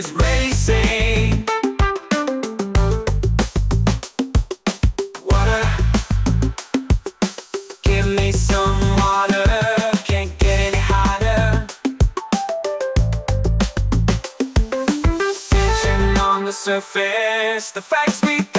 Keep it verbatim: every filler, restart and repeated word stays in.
is racing. Water, give me some water. Can't get any hotter. Tension on the surface, the facts we